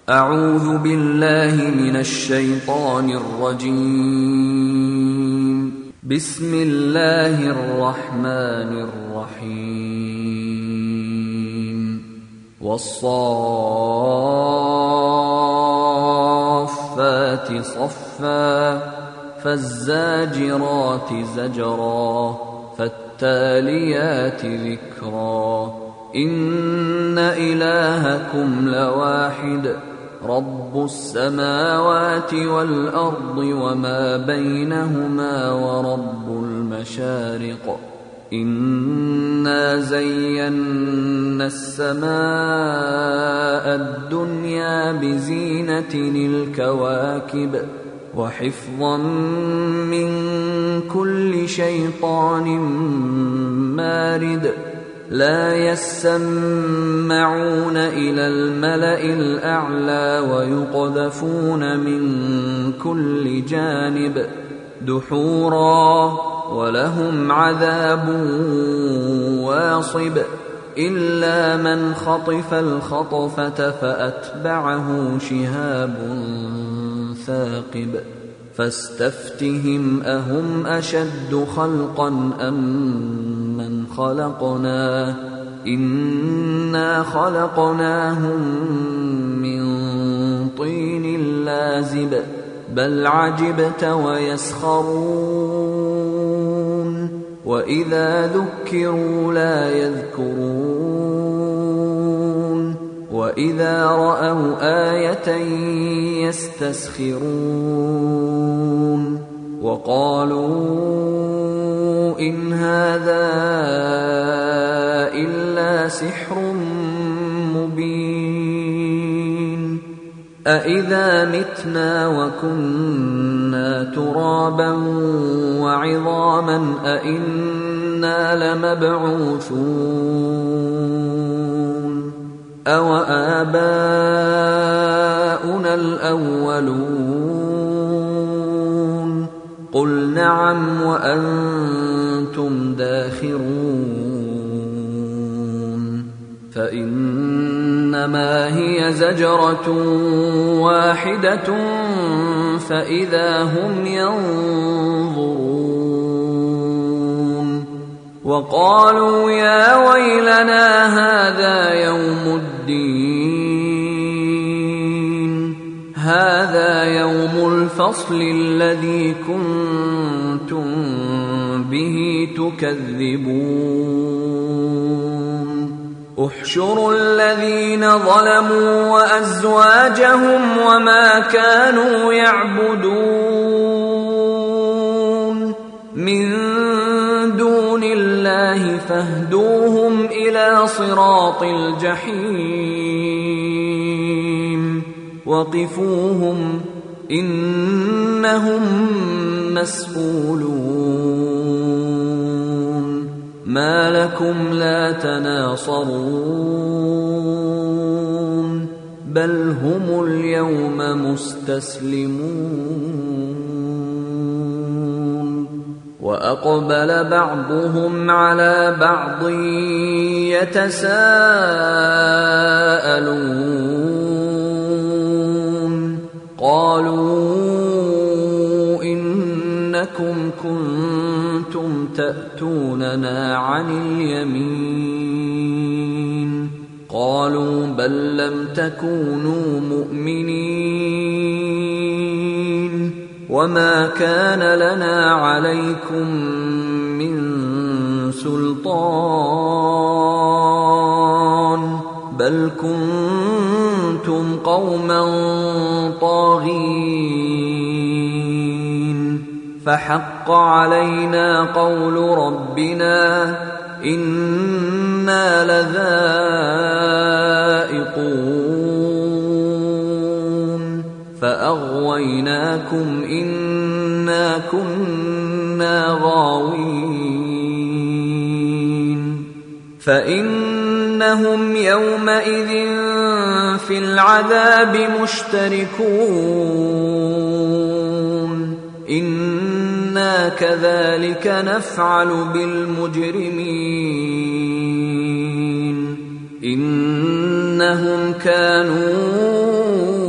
أعوذ بالله من الشيطان الرجيم. بسم الله الرحمن الرحيم. والصافات صفا فالزاجرات زجرا فالتاليات ذكرا إن إلهكم لواحد رب السماوات والأرض وما بينهما ورب المشارق إنا زينا السماء الدنيا بزينة الكواكب وحفظا من كل شيطان مارد لا يسمعون إلى الملأ الأعلى ويقذفون من كل جانب دحورا ولهم عذاب واصب إلا من خطف الخطفة فأتبعه شهاب ثاقب فاستفتهم أهم أشد خلقا أم من خلقنا إنا خلقناهم من طين لازب بل عجبت ويسخرون وإذا ذكروا لا يذكرون وإذا رأوا آية يستسخرون وقالوا إن هذا إلا سحر مبين أإذا متنا وكنا ترابا وعظاما أإنا لمبعوثون أوآباؤنا الأولون قل نعم وأنتم داخرون فإنما هي زجرة واحدة فإذا هم ينظرون وقالوا يا ويلنا هذا يوم الدين هذا يوم الفصل الذي كنتم به تكذبون احشروا الذين ظلموا وأزواجهم وما كانوا يعبدون من دون الله فاهدوهم إلى صراط الجحيم وقفوهم إنهم مسئولون ما لكم لا تناصرون بل هم اليوم مستسلمون وأقبل بعضهم على بعض يتساءلون قالوا إنكم كنتم تأتوننا عن اليمين قالوا بل لم تكونوا مؤمنين وما كان لنا عليكم من سلطان بل كنتم قوما طاغين فحق علينا قول ربنا إنا لذائقون فأغويناكم إنا كنا غاوين فإنهم يومئذ في العذاب مشتركون إنا كذلك نفعل بالمجرمين إنهم كانوا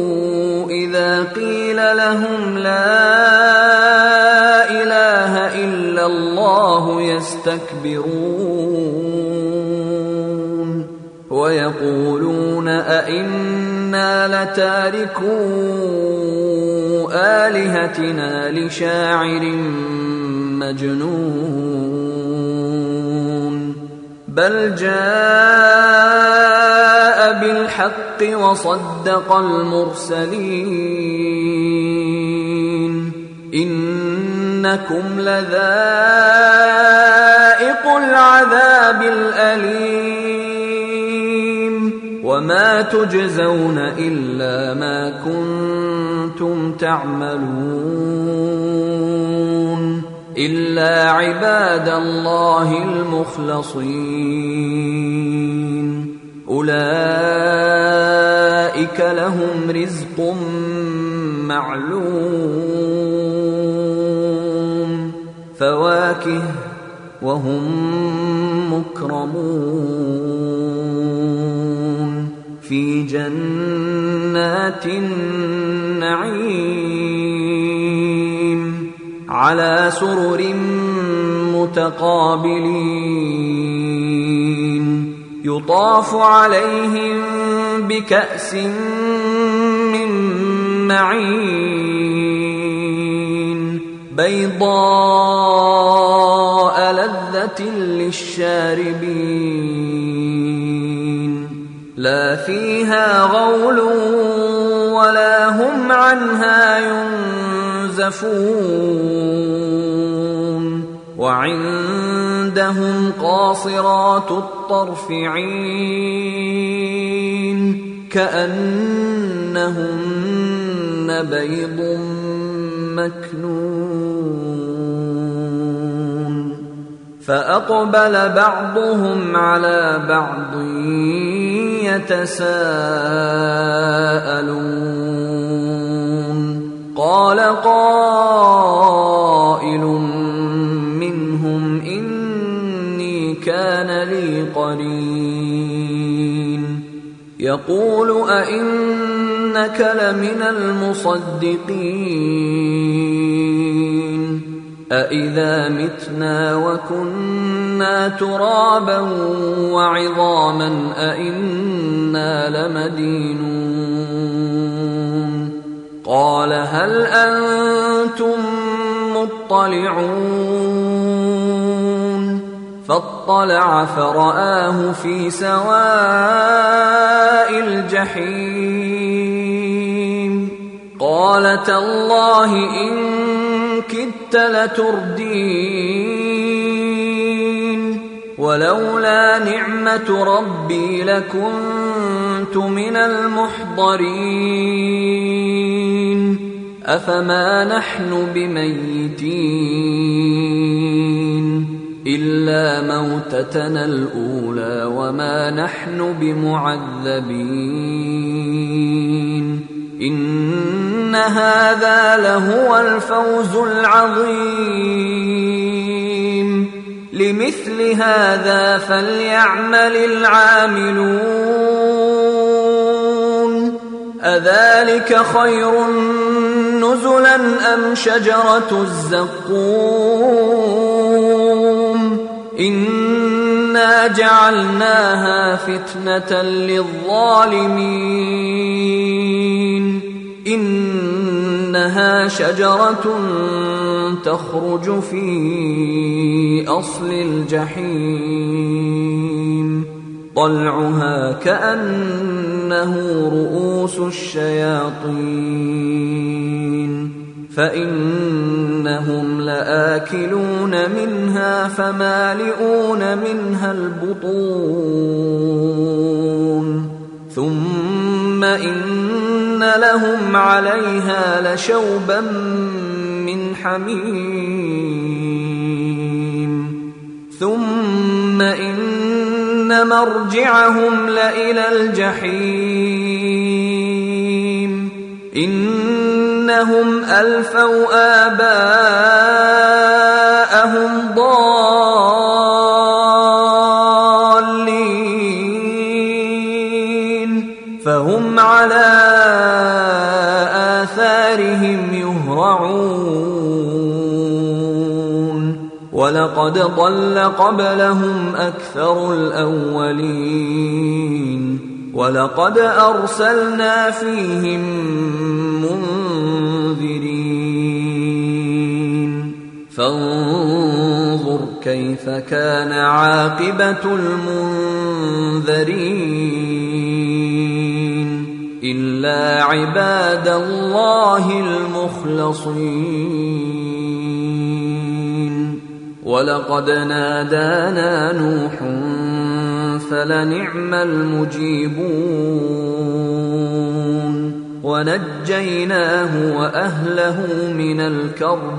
يستكبرون ويقولون أئنا لتاركو آلهتنا لشاعر مجنون بل جاء بالحق وصدق المرسلين إنكم لذائق العذاب الأليم وما تجزون إلا ما كنتم تعملون إلا عباد الله المخلصين أولئك لهم رزق معلوم فواكه وهم مكرمون في جنات النعيم على سرر متقابلين يطاف عليهم بكأس من معين بيضاء لذة للشاربين لا فيها غول ولا هم عنها ينزفون وعندهم قاصرات الطرف عين كأنهن بيض مكنون فأقبل بعضهم على بعض يتساءلون قال قائل منهم إني كان لي قرين يقول أئنك لمن المصدقين أإذا متنا وكنا ترابا وعظاما أئنا لمدينون قال هل أنتم مطلعون فاطلع فرآه في سواء الجحيم قال تالله إن كدت لتردين ولولا نعمة ربي لكنت من المحضرين أفما نحن بميتين إلا موتتنا الأولى وما نحن بمعذبين إن هذا لهو الفوز العظيم لمثل هذا فليعمل العاملون أذلك خير نزلا أم شجرة الزقوم إنا جعلناها فتنة للظالمين إنها شجرة تخرج في أصل الجحيم طلعها كأنه رؤوس الشياطين فإنهم لآكلون منها فمالئون منها البطون ثم إن لهم عليها لشوبا من حميم ثم إن مرجعهم لإلى الجحيم إنهم ألفوا آباءهم ضالين فهم على آثارهم يهرعون ولقد ضل قبلهم أكثر الأولين ولقد أرسلنا فيهم منذرين فانظر كيف كان عاقبة المنذرين إلا عباد الله المخلصين ولقد نادانا نوح فلنعم المجيبون ونجيناه وأهله من الكرب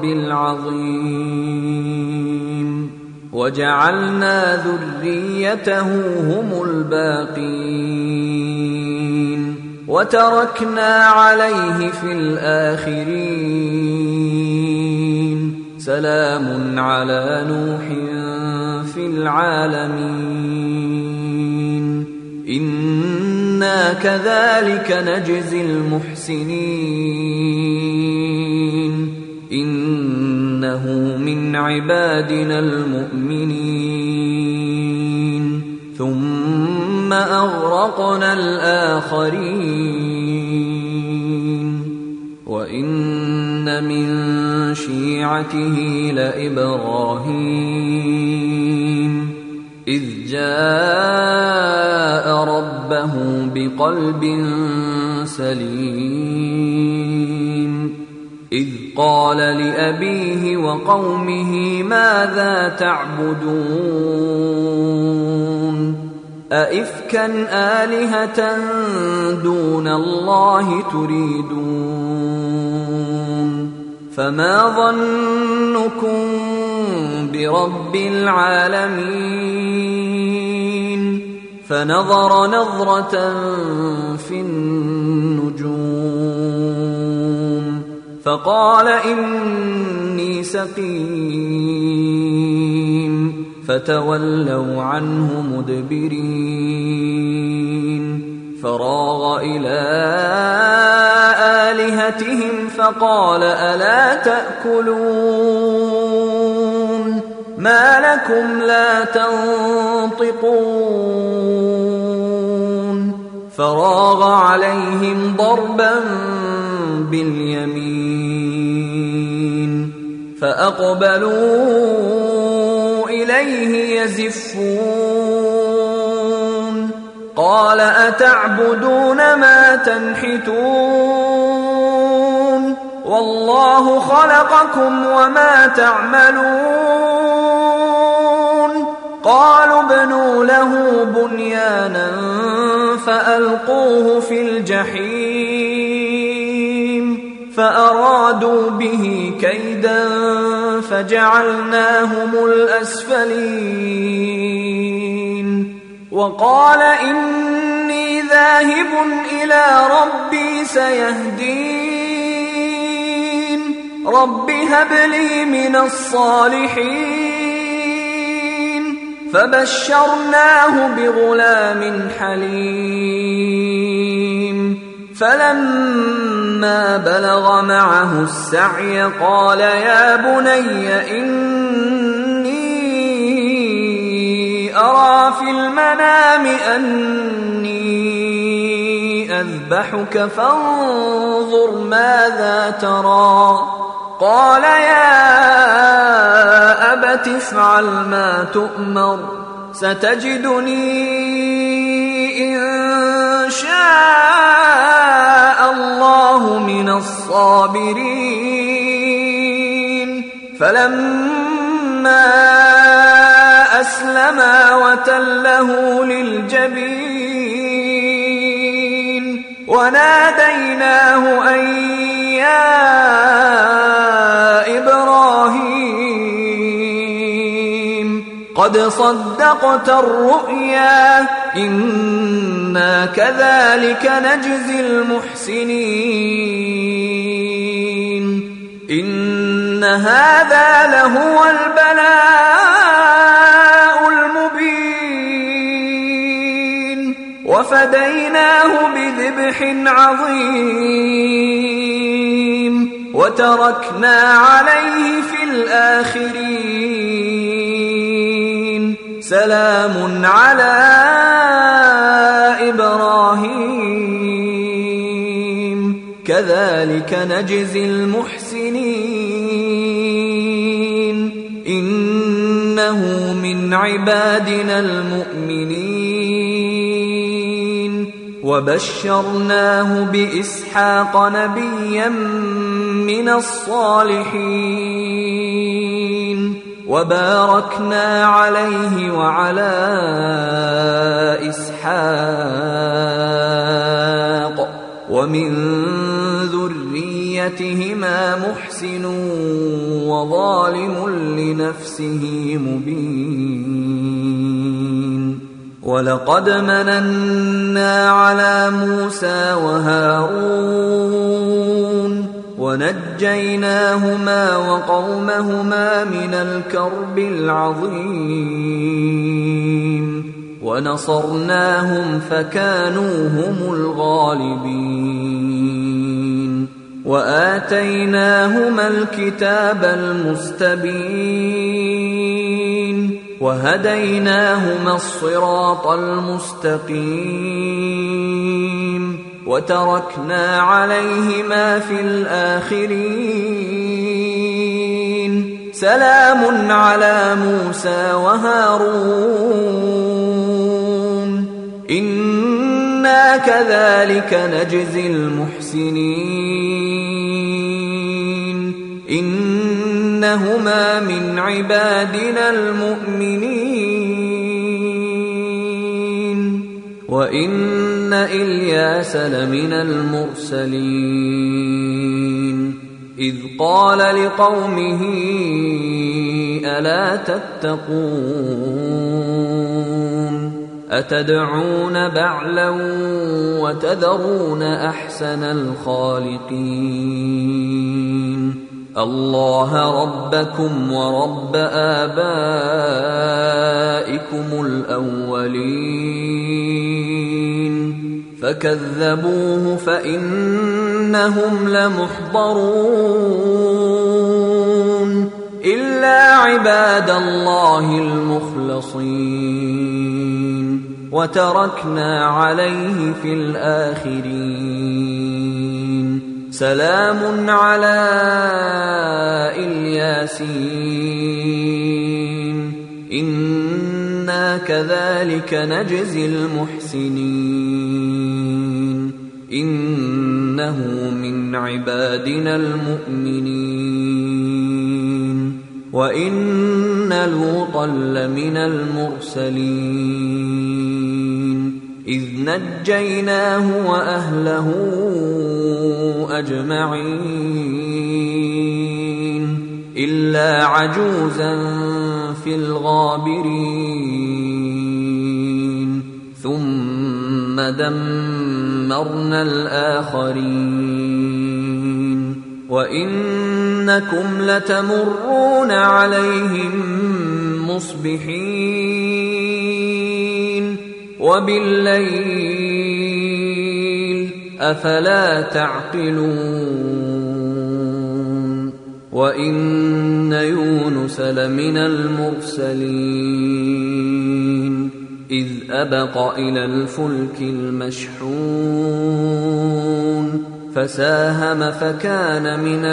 العظيم وجعلنا ذريته هم الباقين وتركنا عليه في الآخرين سلام على نوح في العالمين إنا كذلك نجزي المحسنين إنه من عبادنا المؤمنين ثم أغرقنا الآخرين وإن من شيعته لإبراهيم إذ جاء ربه بقلب سليم إذ قال لأبيه وقومه ماذا تعبدون أئفكا آلهة دون الله تريدون فما ظنكم برب العالمين فنظر نظرة في النجوم فقال إني سقيم فتولوا عنه مدبرين فراغ إلى آلهتهم فقال ألا تأكلون ما لكم لا تنطقون فراغ عليهم ضربا باليمين فأقبلوا إليه يزفون قال أتعبدون ما تنحتون والله خلقكم وما تعملون قالوا ابنوا له بنيانا فألقوه في الجحيم فأرادوا به كيدا فجعلناهم الأسفلين وقال إني ذاهب إلى ربي سيهدين رب هب لي من الصالحين فبشرناه بغلام حليم فلما بلغ معه السعي قال يا بني إني أرى في المنام أني أذبحك فانظر ماذا ترى قال يا أبت افعل ما تؤمر ستجدني إن شاء الله من الصابرين فلما أسلما وتله للجبين وناديناه أن يا إبراهيم قد صدقت الرؤيا إنا كذلك نجزي المحسنين إن هذا لهو البلاء المبين وفديناه بذبح عظيم وتركنا عليه في الآخرين سلام على إبراهيم كذلك نجزي المحسنين إنه من عبادنا المؤمنين وبشرناه بإسحاق نبيا من الصالحين وباركنا عليه وعلى إسحاق ومن ذريتهما محسن وظالم لنفسه مبين ولقد مننا على موسى وهارون ونجيناهما وقومهما من الكرب العظيم ونصرناهم فكانوا هم الغالبين وآتيناهما الكتاب المستبين وهديناهما الصراط المستقيم وتركنا عليهما في الآخرين سلام على موسى وهارون إنا كذلك نجزي المحسنين إنهما من عبادنا المؤمنين وإن إلياس لمن المرسلين إذ قال لقومه ألا تتقون أتدعون بعلا وتذرون أحسن الخالقين الله ربكم ورب آبائكم الأولين فكذبوه فإنهم لمحضرون إلا عباد الله المخلصين وتركنا عليه في الآخرين سلام على الياسين إنا كذلك نجزي المحسنين إنه من عبادنا المؤمنين وإن لوطا لمن المرسلين إذ نجيناه وأهله أجمعين إلا عجوزا في الغابرين ثم دمرنا الآخرين وإنكم لتمرون عليهم مصبحين وبالليل أفلا تعقلون وإن يونس لمن المرسلين إذ أبق إلى الفلك المشحون فساهم فكان من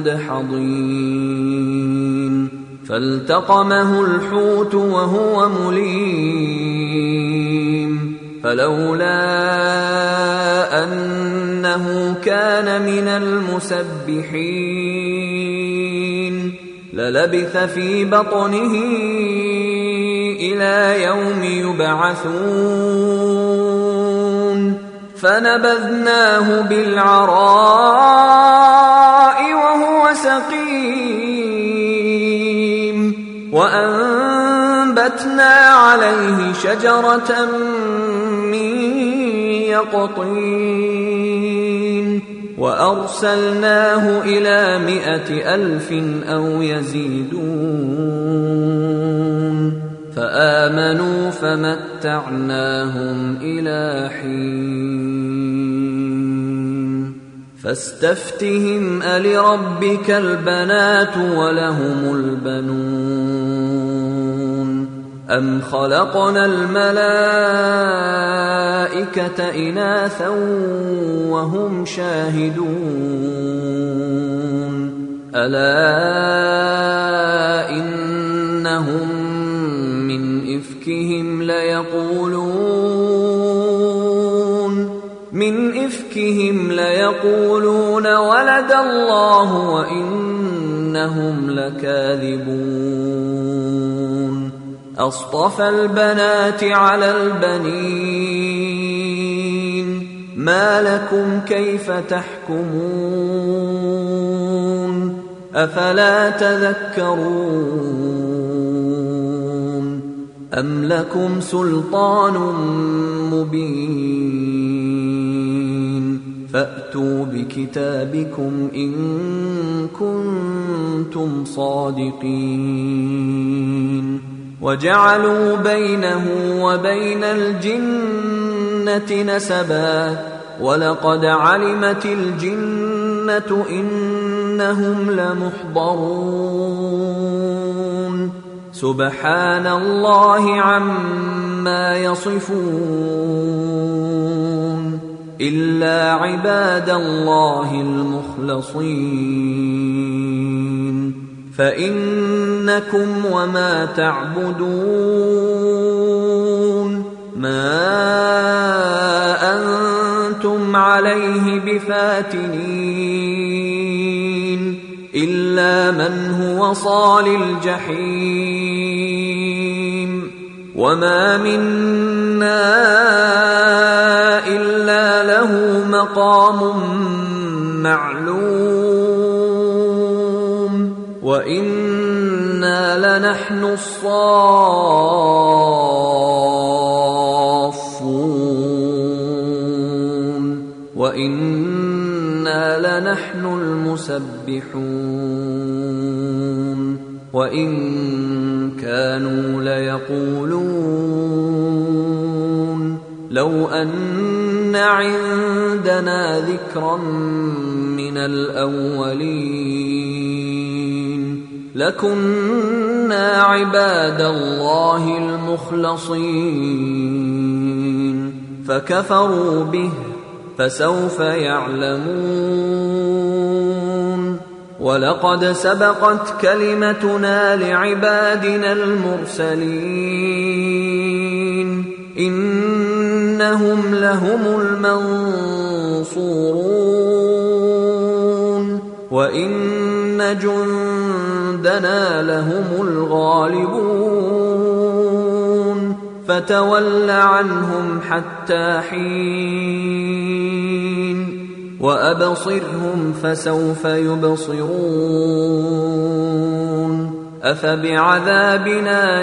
المدحضين فالتقمه الحوت وهو مليم فلولا أنه كان من المسبحين للبث في بطنه إلى يوم يبعثون فنبذناه بالعراء وهو سقيم وأنبتنا عليه شجرة من يقطين وأرسلناه إلى 100,000 أو يزيدون فآمنوا فمتعناهم إلى حين فاستفتهم ألربك البنات ولهم البنون أَمْ خَلَقْنَا الْمَلَائِكَةَ إِنَاثًا وَهُمْ شَاهِدُونَ أَلَا إِنَّهُمْ مِنْ إِفْكِهِمْ لَيَقُولُونَ وَلَدَ اللَّهُ وَإِنَّهُمْ لَكَاذِبُونَ أَصْطَفَى الْبَنَاتِ عَلَى الْبَنِينَ مَا لَكُمْ كَيْفَ تَحْكُمُونَ أَفَلَا تَذَكَّرُونَ أَمْ لَكُمْ سُلْطَانٌ مُبِينٌ فَأْتُوا بِكِتَابِكُمْ إِن كُنتُمْ صَادِقِينَ وَجَعَلُوا بَيْنَهُ وَبَيْنَ الْجِنَّةِ نَسَبًا وَلَقَدْ عَلِمَتِ الْجِنَّةُ إِنَّهُمْ لَمُحْضَرُونَ سُبْحَانَ اللَّهِ عَمَّا يَصِفُونَ إِلَّا عِبَادَ اللَّهِ الْمُخْلَصِينَ فَإِنَّكُمْ وَمَا تَعْبُدُونَ مَا أَنْتُمْ عَلَيْهِ بِفَاتِنِينَ إِلَّا مَنْ هُوَ صَالِ الْجَحِيمِ وَمَا مِنَّا إِلَّا لَهُ مَقَامٌ مَّعْلُومٌ وَإِنَّا لَنَحْنُ الصَّافُّونَ وَإِنَّا لَنَحْنُ الْمُسَبِّحُونَ وَإِن كَانُوا لَيَقُولُونَ لَوْ أَنَّ عِندَنَا ذِكْرًا مِّنَ الْأَوَّلِينَ لَكُنَّا عِبَادَ اللَّهِ الْمُخْلَصِينَ فَكَفَرُوا بِهِ فَسَوْفَ يَعْلَمُونَ وَلَقَدْ سَبَقَتْ كَلِمَتُنَا لِعِبَادِنَا الْمُرْسَلِينَ إِنَّهُمْ لَهُمُ الْمَنصُورُونَ وَإِنَّ جُندَنَا لَهُمُ الْغَالِبُونَ فَتَوَلَّ عَنْهُمْ حَتَّىٰ حِينٍ وَأَبْصِرْهُمْ فَسَوْفَ يُبْصِرُونَ أَفَبِعَذَابِنَا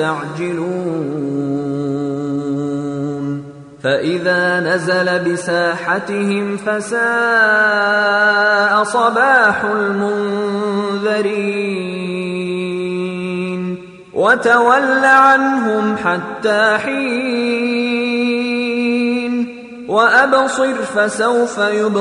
يَسْتَعْجِلُونَ فَإِذَا نَزَلَ بِسَاحَتِهِمْ فَسَاءَ صَبَاحُ الْمُنذَرِينَ وَتَوَلَّ عَنْهُمْ حَتَّىٰ حِينٍ وَأَبْصِرْ فَسَوْفَ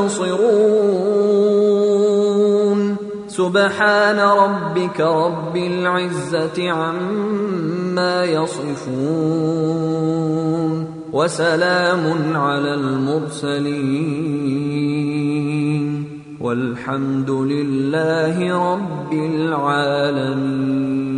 يُبْصِرُونَ سُبْحَانَ رَبِّكَ رَبِّ الْعِزَّةِ عَمَّا يَصِفُونَ وَسَلَامٌ عَلَى الْمُرْسَلِينَ وَالْحَمْدُ لِلَّهِ رَبِّ الْعَالَمِينَ.